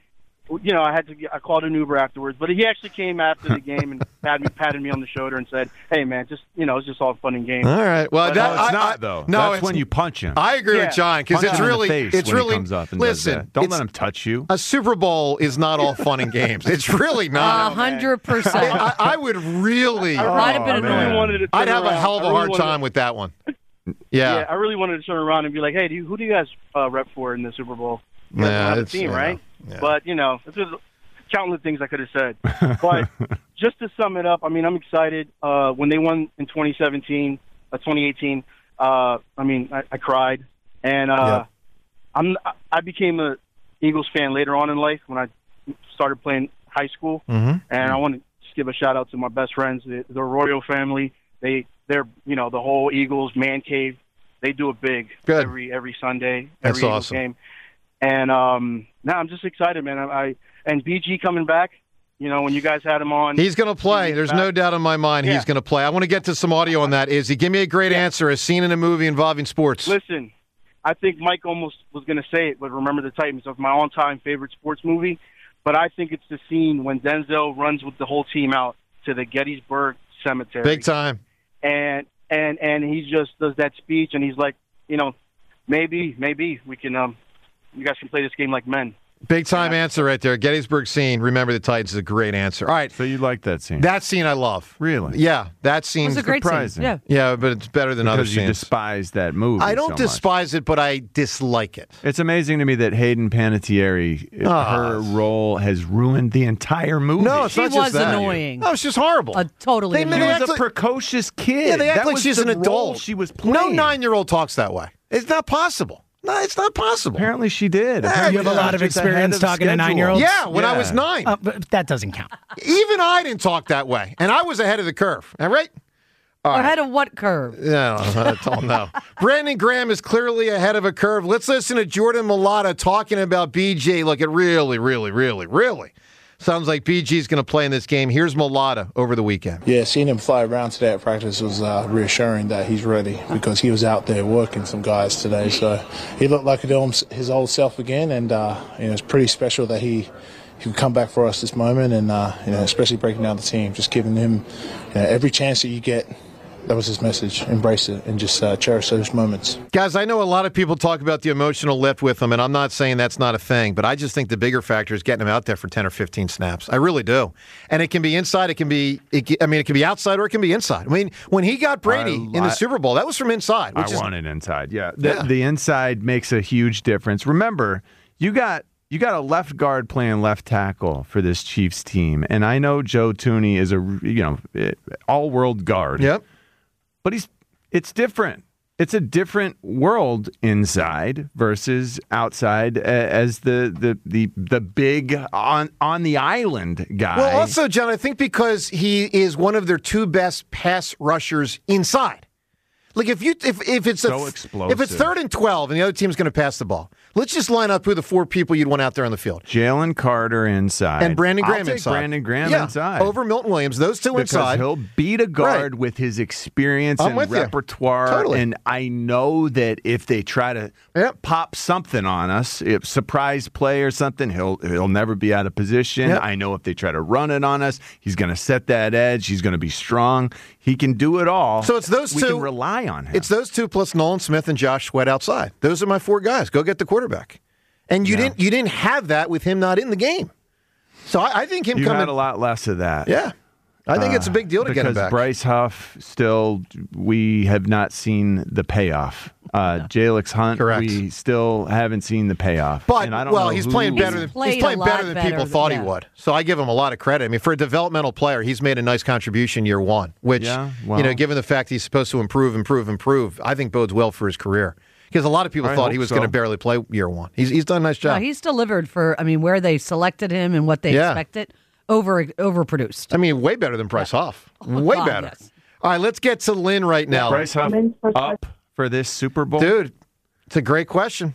you know, I had to. I called an Uber afterwards, but he actually came after the game and patted me, patted me on the shoulder and said, "Hey, man, just you know, it's just all fun and games." All right. Well, But, that, uh, No, it's I- not I- though. No, That's it's, when you punch him. I agree Yeah. with John because Punch it's him in the really, face it's when he really. comes up and does listen, that. Don't it's- let him touch you. A Super Bowl is not all fun and games. It's really A not. hundred percent. I, I would really. I Might have been I really annoying. wanted to. I'd turn have a around. hell of I a really hard wanted time to- with that one. Yeah. Yeah. I really wanted to turn around and be like, "Hey, do you, who do you guys uh, rep for in the Super Bowl?" You guys Nah, don't have a it's- team, yeah, right? yeah. But you know, it's just countless things I could have said. But just to sum it up, I mean, I'm excited. Uh, when they won in twenty seventeen, uh, twenty eighteen, uh, I mean, I, I cried, and uh, Yeah. I'm I became a Eagles fan later on in life when I started playing high school, Mhm. and I want to just give a shout out to my best friends, the, the Royal family. They they're you know the whole Eagles man cave. They do it big Good. every every Sunday, That's every Eagles awesome. game. And um, now I'm just excited, man. I, I and B G coming back. You know, when you guys had him on, He's going to play. he's There's back. no doubt in my mind Yeah. he's going to play. I want to get to some audio on that. Izzy, give me a great answer as seen in a movie involving sports. Listen, I think Mike almost was going to say it, but Remember the Titans is my all-time favorite sports movie. But I think it's the scene when Denzel runs with the whole team out to the Gettysburg Cemetery. Big time. And and and he just does that speech, and he's like, you know, maybe maybe we can, um, you guys can play this game like men. Big time answer right there. Gettysburg scene. Remember the Titans is a great answer. All right. So you like that scene? That scene I love. Really? Yeah, that scene. It was a great scene. surprising. Yeah. Yeah, but it's better than other Because you scenes. despise that movie. I don't so much. despise it, but I dislike it. It's amazing to me that Hayden Panettiere, Ah. her role has ruined the entire movie. No, it's She not just was that. annoying. No, it's just horrible. A totally They- She they annoying. act was a like- precocious kid. Yeah, they act That like was she's the an role adult. She was playing. No nine-year-old talks that way. It's not possible. No, it's not possible. Apparently she did. Yeah, Apparently You have a she lot was of just ahead experience of talking to schedule. nine-year-olds? Yeah, when I Yeah. was nine. Uh, but that doesn't count. Even I didn't talk that way, and I was ahead of the curve. All right? All right. Ahead of what curve? No, I don't know. Brandon Graham is clearly ahead of a curve. Let's listen to Jordan Mailata talking about B G. Look, it really, really, really, really sounds like B G's going to play in this game. Here's Mailata over the weekend. Yeah, seeing him fly around today at practice was uh, reassuring that he's ready because he was out there working some guys today. So he looked like his old self again, and uh, you know, it's pretty special that he he could come back for us this moment, and uh, you know, especially breaking down the team, just giving him you know, every chance that you get. That was his message. Embrace it and just uh, cherish those moments. Guys, I know a lot of people talk about the emotional lift with him, and I'm not saying that's not a thing, but I just think the bigger factor is getting him out there for ten or fifteen snaps. I really do. And it can be inside, it can be, it can, I mean, it can be outside or it can be inside. I mean, when he got Brady I- in the I- Super Bowl, that was from inside. I Which is, want it inside. Yeah. The, Yeah. the inside makes a huge difference. Remember, you got you got a left guard playing left tackle for this Chiefs team, and I know Joe Thuney is a you know all world guard. Yep. But he's it's different. It's a different world inside versus outside uh, as the the the the big on on the island guy. Well, also, John, I think because he is one of their two best pass rushers inside. Like if you if if it's So a, explosive. if it's third and twelve and the other team's going to pass the ball, let's just line up who the four people you'd want out there on the field. Jalen Carter inside And Brandon Graham I'll take inside. Brandon Graham Yeah, inside over Milton Williams. Those two because inside. he'll beat a guard Right. with his experience I'm and with you. repertoire. Totally. And I know that if they try to Yep. pop something on us, if surprise play or something, he'll he'll never be out of position. Yep. I know if they try to run it on us, he's going to set that edge. He's going to be strong. He can do it all. So it's those we two. can rely on him. It's those two plus Nolan Smith and Josh Sweat outside. Those are my four guys. Go get the quarterback. And you Yeah. didn't you didn't have that with him not in the game. So I, I think him you coming. had a lot less of that. Yeah, I think it's a big deal to get him because back. Bryce Huff still, we have not seen the payoff. Uh, Jalix Hunt, Correct. we still haven't seen the payoff. But And I don't well, know he's who- playing better than played he's playing a better lot than better people than- thought yeah. he would. So I give him a lot of credit. I mean, for a developmental player, he's made a nice contribution year one, which Yeah, you well. know, given the fact he's supposed to improve, improve, improve, I think bodes well for his career. Because a lot of people I thought hope he was so. going to barely play year one. He's he's done a nice No, job. he's delivered for, I mean, where they selected him and what they Yeah. expected, over overproduced. I mean, way better than Bryce Huff. Way God, better. yes. All right, let's get to Lynn right now. Bryce Huff up for this Super Bowl? Dude, it's a great question.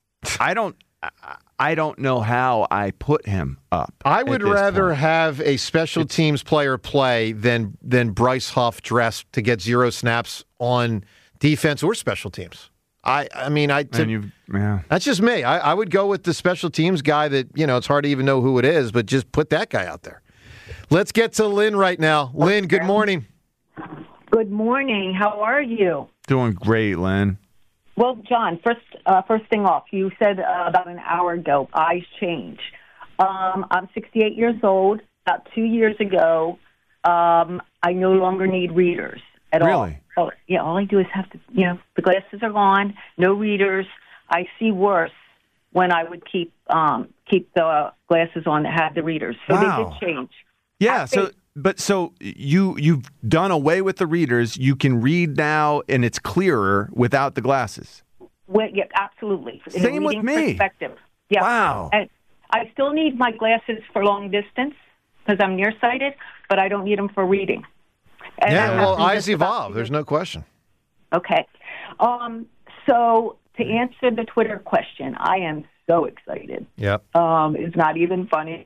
I don't I- I don't know how I put him up. I at would this rather point. have a special teams player play than than Bryce Huff dressed to get zero snaps on defense or special teams. I, I mean, I. And you've, yeah. That's just me. I, I would go with the special teams guy that, you know, it's hard to even know who it is, but just put that guy out there. Let's get to Lynn right now. Lynn, good morning. Good morning. How are you? Doing great, Lynn. Well, John, first uh, first thing off, you said uh, about an hour ago, eyes change. Um, I'm sixty-eight years old. About two years ago, um, I no longer need readers at all. Really? Oh, yeah, all I do is have to, you know, the glasses are gone, no readers. I see worse when I would keep um, keep the glasses on that had the readers. So Wow. they did change. Yeah, so but so you you've done away with the readers. You can read now, and it's clearer without the glasses. Well, yeah, absolutely. In a Same with reading me. Perspective. Yeah. Wow. And I still need my glasses for long distance because I'm nearsighted, but I don't need them for reading. And yeah, that well, happened eyes just about evolve. There's no question. Okay. Um, so to answer the Twitter question, I am so excited. Yep. Um, it's not even funny.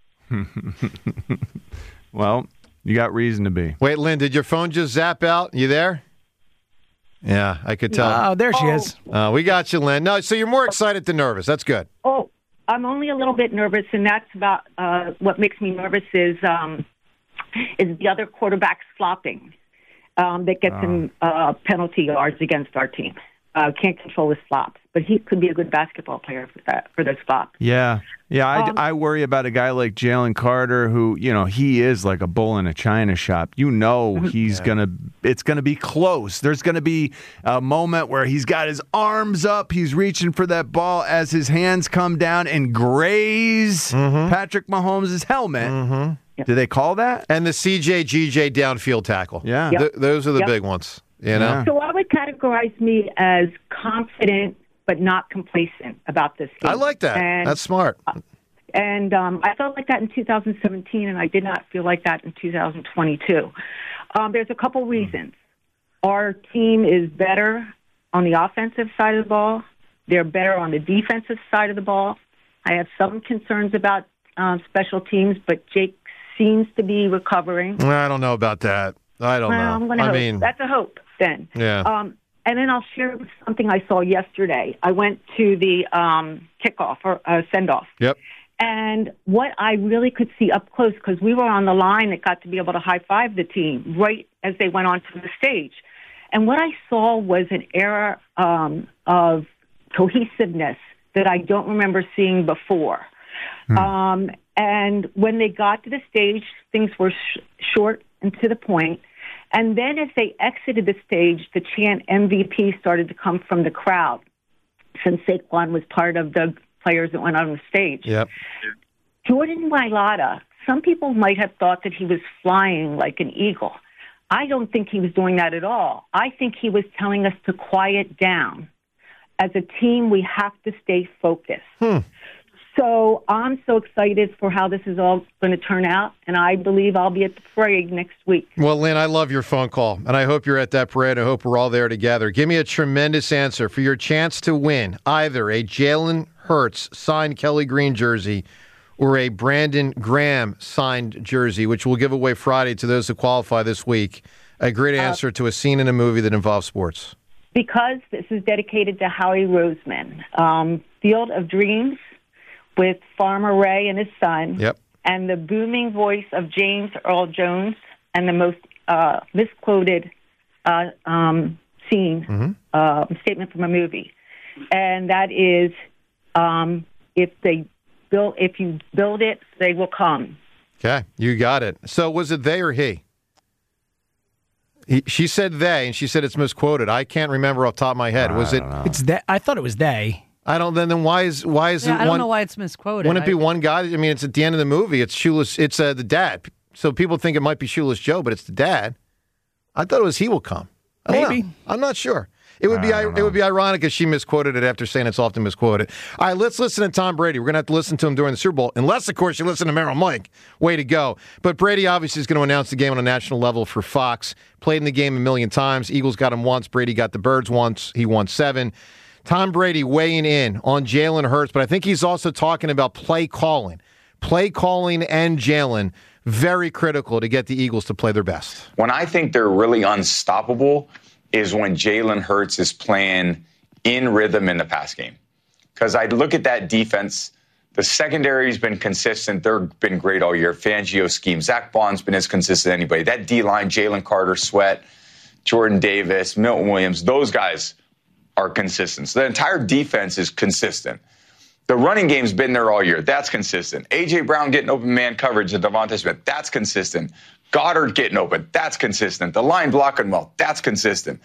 Well, you got reason to be. Wait, Lynn, did your phone just zap out? You there? Yeah, I could tell. Oh, there she is. Uh, we got you, Lynn. No, so you're more excited than nervous. That's good. Oh, I'm only a little bit nervous, and that's about uh, what makes me nervous is um, is the other quarterbacks flopping um, that gets Oh. him uh, penalty yards against our team. Uh, can't control his flops, but he could be a good basketball player for that for those flops. Yeah, yeah. I, Um, I worry about a guy like Jalen Carter, who you know he is like a bull in a china shop. You know he's gonna. It's gonna be close. There's gonna be a moment where he's got his arms up, he's reaching for that ball as his hands come down and graze Patrick Mahomes' helmet. Mm-hmm. Do they call that? And the C J G J downfield tackle. Yeah, Yep. Th- those are the Yep. big ones. You know. So I would categorize me as confident but not complacent about this game. I like that. And, That's smart. And um, I felt like that in two thousand seventeen, and I did not feel like that in two thousand twenty-two. Um, there's a couple reasons. Our team is better on the offensive side of the ball. They're better on the defensive side of the ball. I have some concerns about um, special teams, but Jake seems to be recovering. I don't know about that. I don't well, know. I'm gonna I hope. mean, That's a hope then. Yeah. Um, and then I'll share something I saw yesterday. I went to the um, kickoff or uh, send-off. Yep. And what I really could see up close, because we were on the line that got to be able to high-five the team right as they went onto the stage. And what I saw was an era um, of cohesiveness that I don't remember seeing before. Hmm. Um, and when they got to the stage, things were sh- short and to the point. And then as they exited the stage, the chant M V P started to come from the crowd, since Saquon was part of the players that went on the stage. Yep. Jordan Mailata, some people might have thought that he was flying like an eagle. I don't think he was doing that at all. I think he was telling us to quiet down. As a team, we have to stay focused. Hmm. So I'm so excited for how this is all going to turn out, and I believe I'll be at the parade next week. Well, Lynn, I love your phone call, and I hope you're at that parade. I hope we're all there together. Give me a tremendous answer for your chance to win either a Jalen Hurts signed Kelly Green jersey or a Brandon Graham signed jersey, which we'll give away Friday to those who qualify this week. A great answer uh, to a scene in a movie that involves sports. Because this is dedicated to Howie Roseman, um, Field of Dreams, with Farmer Ray and his son, yep. and the booming voice of James Earl Jones, and the most uh, misquoted uh, um, scene, mm-hmm. uh, statement from a movie, and that is, um, "If they build, if you build it, they will come." Okay, you got it. So was it they or he? he she said they, and she said it's misquoted. I can't remember off the top of my head. Was it? It's they. I thought it was they. I don't. Then, then why is why is yeah, it I don't one? know why it's misquoted. Wouldn't it be I, one guy? I mean, it's at the end of the movie. It's Shoeless. It's uh, the dad. So people think it might be Shoeless Joe, but it's the dad. I thought it was He Will Come. I don't Maybe. know. I'm not sure. It would be it would be ironic if she misquoted it after saying it's often misquoted. All right, let's listen to Tom Brady. We're going to have to listen to him during the Super Bowl, unless, of course, you listen to Merrill Mike. Way to go. But Brady obviously is going to announce the game on a national level for Fox. Played in the game a million times. Eagles got him once. Brady got the Birds once. He won seven. Tom Brady weighing in on Jalen Hurts, but I think he's also talking about play calling. Play calling and Jalen, very critical to get the Eagles to play their best. When I think they're really unstoppable is when Jalen Hurts is playing in rhythm in the pass game. Because I look at that defense, the secondary's been consistent. They've been great all year. Fangio scheme. Zach Bond's been as consistent as anybody. That D-line, Jalen Carter, Sweat, Jordan Davis, Milton Williams, those guys are consistent. So the entire defense is consistent. The running game's been there all year. That's consistent. A J. Brown getting open man coverage and Devontae Smith. That's consistent. Goddard getting open. That's consistent. The line blocking well. That's consistent.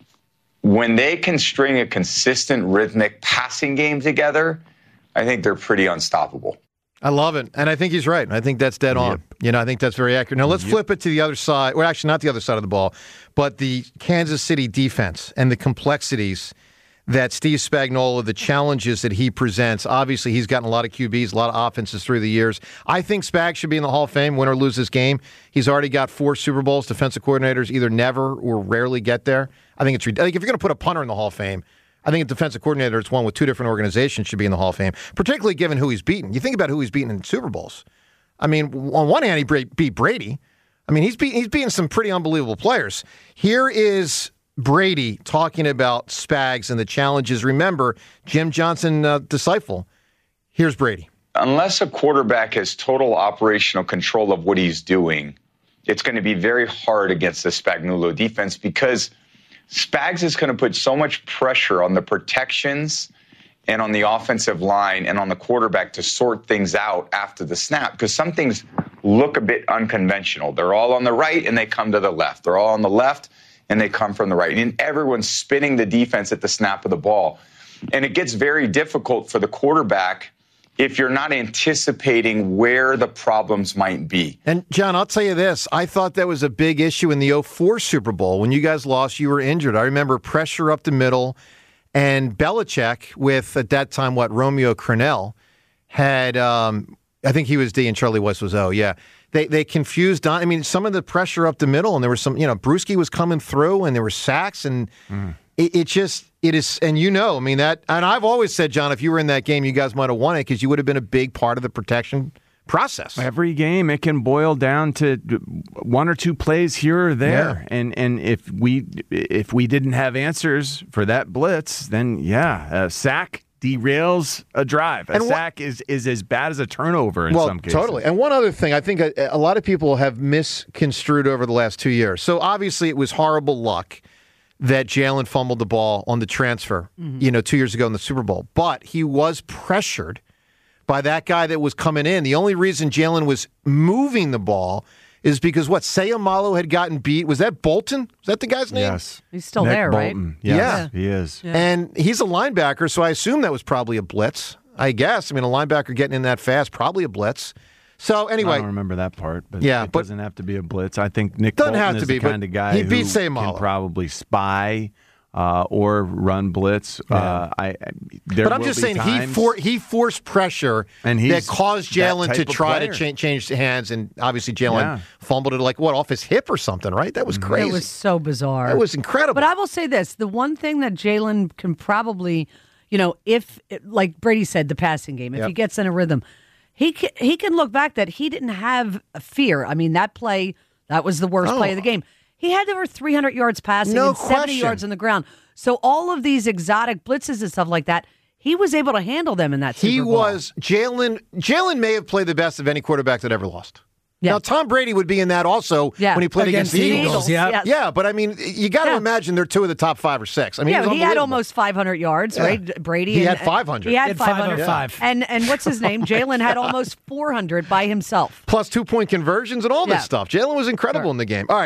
When they can string a consistent rhythmic passing game together, I think they're pretty unstoppable. I love it. And I think he's right. I think that's dead on. Yep. You know, I think that's very accurate. Now, let's yep. flip it to the other side. Well, actually, not the other side of the ball, but the Kansas City defense and the complexities that Steve Spagnuolo, the challenges that he presents. Obviously, he's gotten a lot of Q Bs, a lot of offenses through the years. I think Spag should be in the Hall of Fame, win or lose this game. He's already got four Super Bowls. Defensive coordinators either never or rarely get there. I think it's I think if you're going to put a punter in the Hall of Fame, I think a defensive coordinator that's one with two different organizations should be in the Hall of Fame, particularly given who he's beaten. You think about who he's beaten in Super Bowls. I mean, on one hand, he beat Brady. I mean, he's beat, he's beaten some pretty unbelievable players. Here is Brady talking about Spags and the challenges. Remember, Jim Johnson, uh, disciple. Here's Brady. Unless a quarterback has total operational control of what he's doing, it's going to be very hard against the Spagnuolo defense because Spags is going to put so much pressure on the protections and on the offensive line and on the quarterback to sort things out after the snap because some things look a bit unconventional. They're all on the right and they come to the left. They're all on the left and they come from the right. And everyone's spinning the defense at the snap of the ball. And it gets very difficult for the quarterback if you're not anticipating where the problems might be. And, John, I'll tell you this. I thought that was a big issue in the oh four Super Bowl. When you guys lost, you were injured. I remember pressure up the middle. And Belichick with, at that time, what, Romeo Crennel had, um, I think he was D and Charlie West was O, yeah. They they confused Don. I mean, some of the pressure up the middle, and there was some, you know, Brewski was coming through, and there were sacks, and mm. it, it just, it is, and you know, I mean, that, and I've always said, John, if you were in that game, you guys might have won it because you would have been a big part of the protection process. Every game, it can boil down to one or two plays here or there, yeah. and and if we if we didn't have answers for that blitz, then yeah, a sack derails a drive. A and sack wh- is is as bad as a turnover in well, some cases. Totally. And one other thing, I think a, a lot of people have misconstrued over the last two years. So obviously, it was horrible luck that Jalen fumbled the ball on the transfer, mm-hmm. you know, two years ago in the Super Bowl. But he was pressured by that guy that was coming in. The only reason Jalen was moving the ball is because, what, Sayamalo had gotten beat. Was that Bolton? Was that the guy's name? Yes. He's still Nick there, Bolton. right? Yes, yeah. he is. Yeah. And he's a linebacker, so I assume that was probably a blitz, I guess. I mean, a linebacker getting in that fast, probably a blitz. So, anyway. I don't remember that part, but yeah, it but doesn't have to be a blitz. I think Nick doesn't Bolton have to is be, the kind of guy he beat who Sayamalo. can probably spy uh, or run blitz. Yeah. Uh, I, there but I'm will just be saying he times, for, he forced pressure and that caused Jalen to try player. to change, change hands, and obviously Jalen Yeah. fumbled it like, what, off his hip or something, right? That was crazy. It was so bizarre. That was incredible. But I will say this, the one thing that Jalen can probably, you know, if, like Brady said, the passing game, if Yep. he gets in a rhythm, he can, he can look back that he didn't have a fear. I mean, that play, that was the worst Oh. play of the game. He had over three hundred yards passing No and seventy question. yards on the ground. So all of these exotic blitzes and stuff like that, he was able to handle them in that Super He Bowl. was Jalen. Jalen may have played the best of any quarterback that ever lost. Yeah. Now, Tom Brady would be in that also Yeah. when he played against, Against the the Eagles. Eagles, yeah. Yes. Yeah, but I mean, you got to Yeah. imagine they're two of the top five or six. I mean, yeah, it was he had unbelievable. almost five hundred yards, Yeah. right? Brady. He and, had five hundred. He had, He had five hundred. five oh five. And and what's his name? Jalen had almost four hundred by himself. Plus two point conversions and all this Yeah. stuff. Jalen was incredible Sure. in the game. All right.